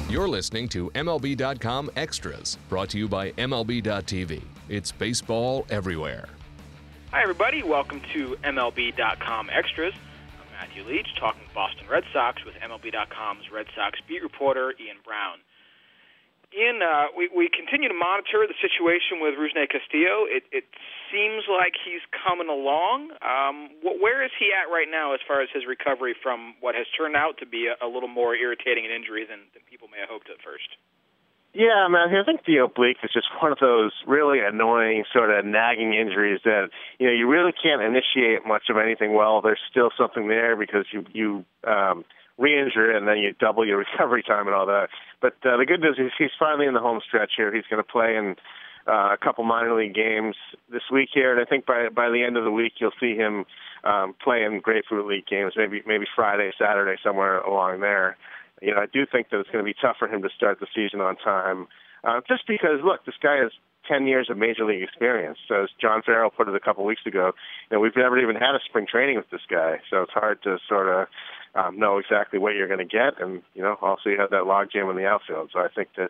You're listening to MLB.com Extras, brought to you by MLB.tv. It's baseball everywhere. Hi, everybody. Welcome to MLB.com Extras. I'm Matthew Leach, talking Boston Red Sox with MLB.com's Red Sox beat reporter Ian Brown. Ian, we continue to monitor the situation with Rusney Castillo. It seems like he's coming along. Where is he at right now as far as his recovery from what has turned out to be a little more irritating an injury than people may have hoped at first? Yeah, man, I think the oblique is just one of those really annoying sort of nagging injuries that, you really can't initiate much of anything well. There's still something there because you re-injure it and then you double your recovery time and all that. But the good news is he's finally in the home stretch here. He's going to play in a couple minor league games this week here, and I think by the end of the week you'll see him play in Grapefruit League games, maybe Friday, Saturday, somewhere along there. I do think that it's going to be tough for him to start the season on time, just because, look, this guy has 10 years of major league experience. So as John Farrell put it a couple weeks ago, we've never even had a spring training with this guy, so it's hard to sort of know exactly what you're going to get, and also you have that log jam in the outfield. So I think that,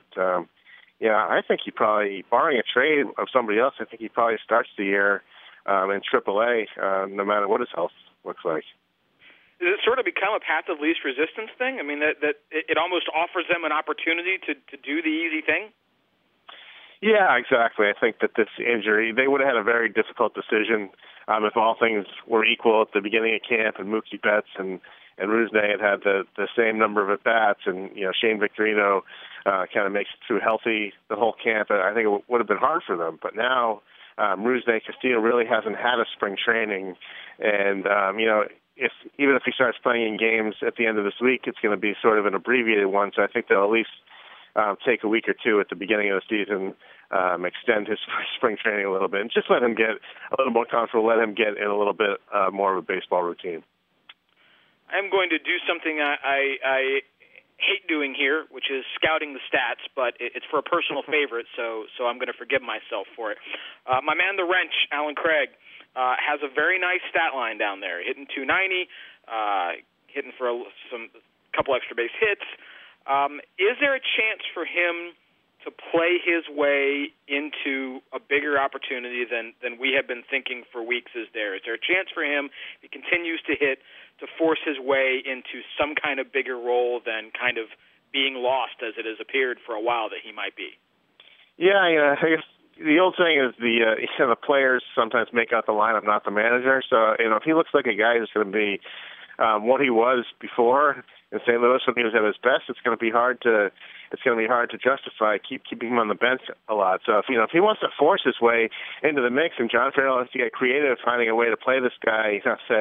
I think he probably, barring a trade of somebody else, I think he probably starts the year in AAA, no matter what his health looks like. Does it sort of become a path of least resistance thing? I mean, that it almost offers them an opportunity to do the easy thing? Yeah, exactly. I think that this injury, they would have had a very difficult decision if all things were equal at the beginning of camp and Mookie Betts and Rusney had the same number of at-bats, and Shane Victorino kind of makes it through healthy the whole camp. I think it would have been hard for them. But now Rusney Castillo really hasn't had a spring training, and even if he starts playing in games at the end of this week, it's going to be sort of an abbreviated one. So I think they'll at least take a week or two at the beginning of the season, extend his spring training a little bit, and just let him get a little more comfortable, let him get in a little bit more of a baseball routine. I'm going to do something I hate doing here, which is scouting the stats, but it's for a personal favorite, so I'm going to forgive myself for it. My man, the wrench, Alan Craig, has a very nice stat line down there, hitting .290, hitting for a couple extra base hits. Is there a chance for him to play his way into a bigger opportunity than we have been thinking for weeks is there? Is there a chance for him, if he continues to hit, to force his way into some kind of bigger role than kind of being lost as it has appeared for a while that he might be? Yeah, I guess the old saying is the players sometimes make out the lineup, not the manager. So, if he looks like a guy who's going to be what he was before in St. Louis when he was at his best, it's going to be hard to justify keeping him on the bench a lot. So if he wants to force his way into the mix, and John Farrell has to get creative finding a way to play this guy,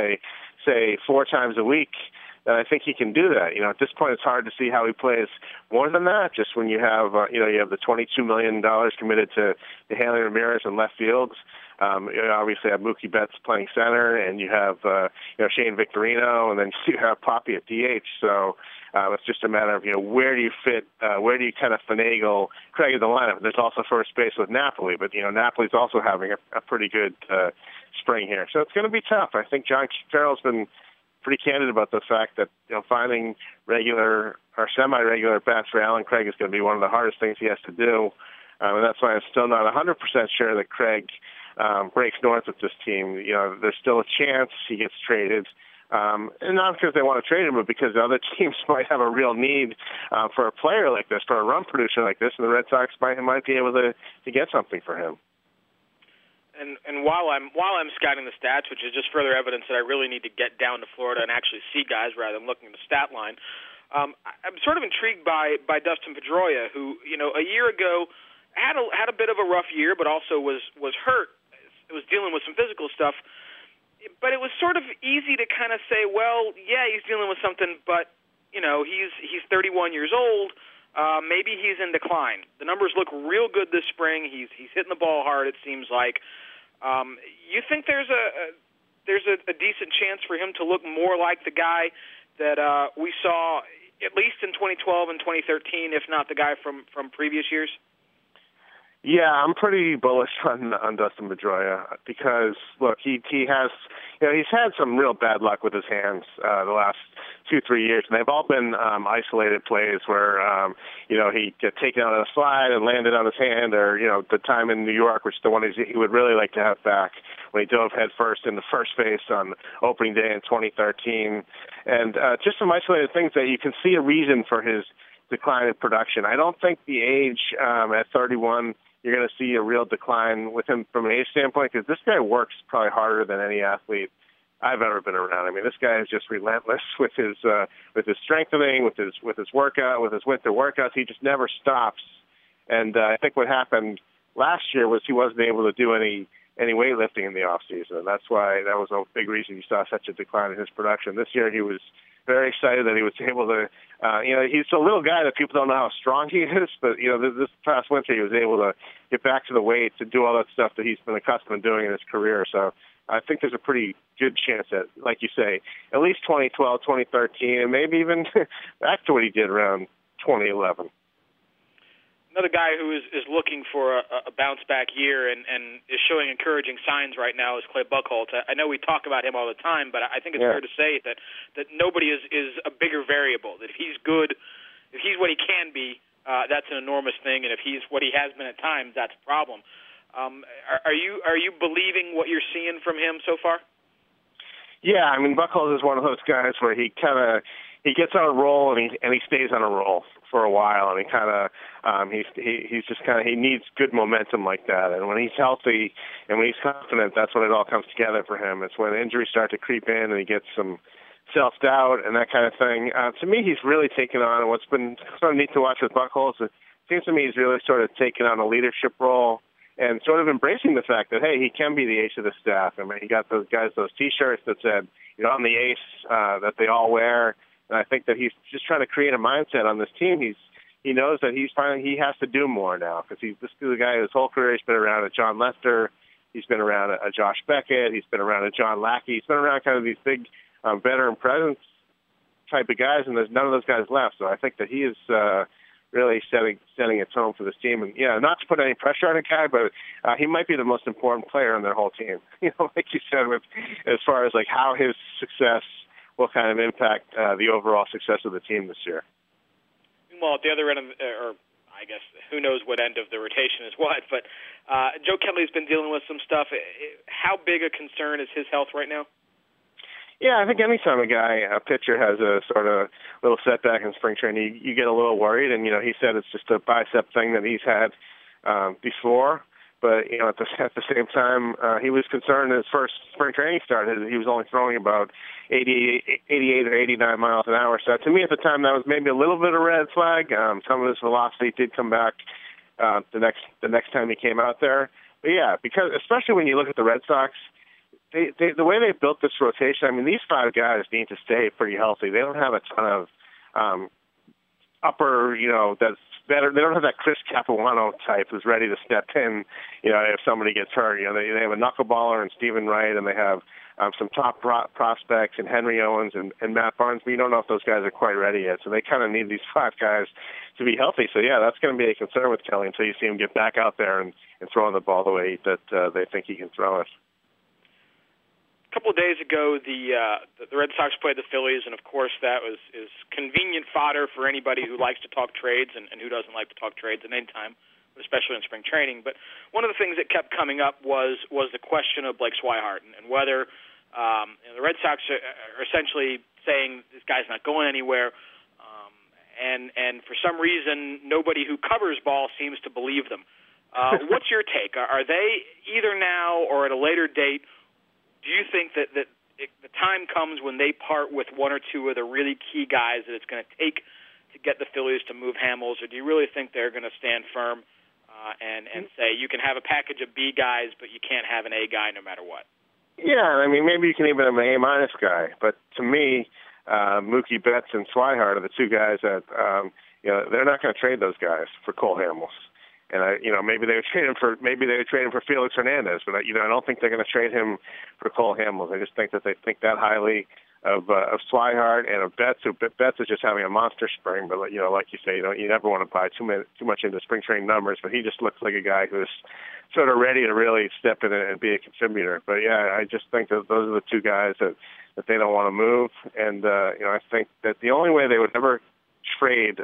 say 4 times a week, then I think he can do that. At this point, it's hard to see how he plays more than that. Just when you have you have the $22 million committed to Hanley Ramirez in left field. You obviously have Mookie Betts playing center, and you have Shane Victorino, and then you have Poppy at DH. So it's just a matter of where do you fit, where do you kind of finagle Craig in the lineup. There's also first base with Napoli, but Napoli's also having a pretty good spring here, so it's going to be tough. I think John Farrell's been pretty candid about the fact that finding regular or semi-regular bats for Alan Craig is going to be one of the hardest things he has to do, and that's why I'm still not 100% sure that Craig breaks north with this team. There's still a chance he gets traded, and not because they want to trade him, but because other teams might have a real need for a player like this, for a run producer like this, and the Red Sox might be able to get something for him. And while I'm scouting the stats, which is just further evidence that I really need to get down to Florida and actually see guys rather than looking at the stat line, I'm sort of intrigued by Dustin Pedroia, who a year ago had a bit of a rough year, but also was hurt. It was dealing with some physical stuff, but it was sort of easy to kind of say, well, yeah, he's dealing with something, but he's 31 years old. Maybe he's in decline. The numbers look real good this spring. He's hitting the ball hard, it seems like. You think there's a decent chance for him to look more like the guy that we saw at least in 2012 and 2013, if not the guy from previous years? Yeah, I'm pretty bullish on Dustin Pedroia because look, he has, he's had some real bad luck with his hands the last 2-3 years, and they've all been isolated plays where he get taken out of the slide and landed on his hand, or the time in New York, which is the one he would really like to have back, when he dove head first in the first base on opening day in 2013, and just some isolated things that you can see a reason for his decline in production. I don't think the age at 31. You're going to see a real decline with him from an age standpoint, because this guy works probably harder than any athlete I've ever been around. I mean, this guy is just relentless with his strengthening, with his workout, with his winter workouts. He just never stops. And I think what happened last year was he wasn't able to do any weightlifting in the off season, and that's why that was a big reason you saw such a decline in his production. This year he was very excited that he was able to, he's a little guy that people don't know how strong he is, but, this past winter he was able to get back to the weights and do all that stuff that he's been accustomed to doing in his career. So I think there's a pretty good chance that, like you say, at least 2012, 2013, and maybe even back to what he did around 2011. Another guy who is looking for a bounce-back year and is showing encouraging signs right now is Clay Buchholz. I know we talk about him all the time, but I think it's fair to say that nobody is a bigger variable. That if he's good, if he's what he can be, that's an enormous thing, and if he's what he has been at times, that's a problem. Are you believing what you're seeing from him so far? Yeah, I mean, Buchholz is one of those guys where he gets on a roll and he stays on a roll for a while, and he needs good momentum like that. And when he's healthy and when he's confident, that's when it all comes together for him. It's when injuries start to creep in and he gets some self-doubt and that kind of thing. To me, he's really taken on, and what's been sort of neat to watch with Buchholz, it seems to me he's really sort of taken on a leadership role and sort of embracing the fact that, hey, he can be the ace of the staff. I mean, he got those guys those T-shirts that said, I'm the ace, that they all wear. And I think that he's just trying to create a mindset on this team. He knows that he has to do more now, because this is a guy whose whole career he's been around a John Lester, he's been around a Josh Beckett, he's been around a John Lackey, he's been around kind of these big veteran presence type of guys, and there's none of those guys left. So I think that he is really setting a tone for this team. And not to put any pressure on a guy, but he might be the most important player on their whole team. Like you said, as far as like how his success will kind of impact the overall success of the team this year. Well, at the other end of, or I guess who knows what end of the rotation is what, but Joe Kelly's been dealing with some stuff. How big a concern is his health right now? Yeah, I think anytime a pitcher has a sort of little setback in spring training, you get a little worried. And, he said it's just a bicep thing that he's had before. But, at the same time, he was concerned his first spring training started. He was only throwing about 88 or 89 miles an hour. So to me at the time, that was maybe a little bit of a red flag. Some of his velocity did come back the next time he came out there. But, yeah, because especially when you look at the Red Sox, the way they built this rotation, I mean, these five guys need to stay pretty healthy. They don't have a ton of upper, that's better. They don't have that Chris Capuano type who's ready to step in, if somebody gets hurt. They have a knuckleballer in Stephen Wright, and they have some top prospects in Henry Owens and Matt Barnes, but you don't know if those guys are quite ready yet. So they kind of need these five guys to be healthy. So, yeah, that's going to be a concern with Kelly until you see him get back out there and throwing the ball the way that they think he can throw it. A couple of days ago, the Red Sox played the Phillies, and of course that is convenient fodder for anybody who likes to talk trades and who doesn't like to talk trades at any time, especially in spring training. But one of the things that kept coming up was the question of Blake Swihart and whether the Red Sox are essentially saying this guy's not going anywhere, and for some reason nobody who covers ball seems to believe them. What's your take? Are they either now or at a later date? Do you think that the time comes when they part with one or two of the really key guys that it's going to take to get the Phillies to move Hamels, or do you really think they're going to stand firm and say you can have a package of B guys, but you can't have an A guy no matter what? Yeah, I mean, maybe you can even have an A- guy, but to me, Mookie Betts and Swihart are the two guys that they're not going to trade those guys for Cole Hamels. And maybe they would trade him for Felix Hernandez, but I don't think they're going to trade him for Cole Hamels. I just think that they think that highly Swihart and of Betts. So Betts is just having a monster spring, but like you say, you never want to buy too much into spring training numbers. But he just looks like a guy who's sort of ready to really step in and be a contributor. But yeah, I just think that those are the two guys that they don't want to move, and I think that the only way they would ever trade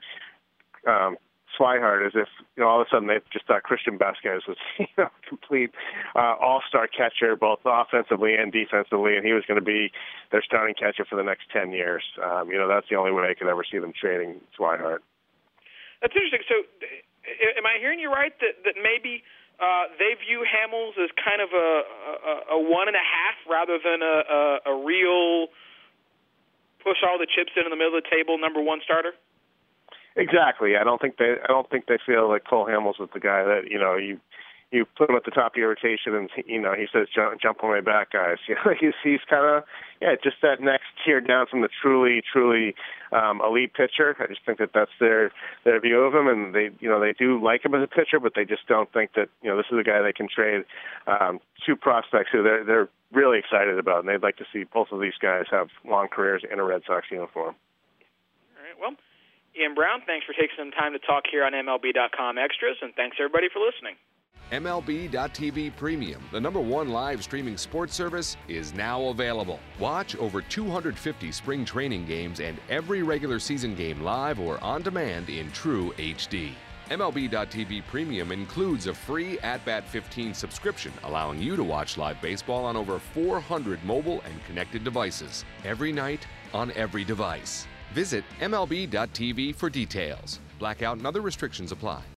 Swihart is if all of a sudden they just thought Christian Vasquez was a complete all-star catcher, both offensively and defensively, and he was going to be their starting catcher for the next 10 years. That's the only way I could ever see them trading Swihart. That's interesting. So, am I hearing you right that maybe they view Hamels as kind of a 1.5 rather than a real push all the chips into the middle of the table number one starter? Exactly. I don't think they feel like Cole Hamels is the guy that you put him at the top of your rotation and he says jump on my back, guys. He's kind of just that next tier down from the truly elite pitcher. I just think that that's their view of him, and they do like him as a pitcher, but they just don't think that this is a guy they can trade two prospects who they're really excited about, and they'd like to see both of these guys have long careers in a Red Sox uniform. All right. Well, Ian Browne, thanks for taking some time to talk here on MLB.com Extras, and thanks everybody for listening. MLB.tv Premium, the #1 live streaming sports service, is now available. Watch over 250 spring training games and every regular season game live or on demand in true HD. MLB.tv Premium includes a free At-Bat 15 subscription, allowing you to watch live baseball on over 400 mobile and connected devices, every night on every device. Visit MLB.tv for details. Blackout and other restrictions apply.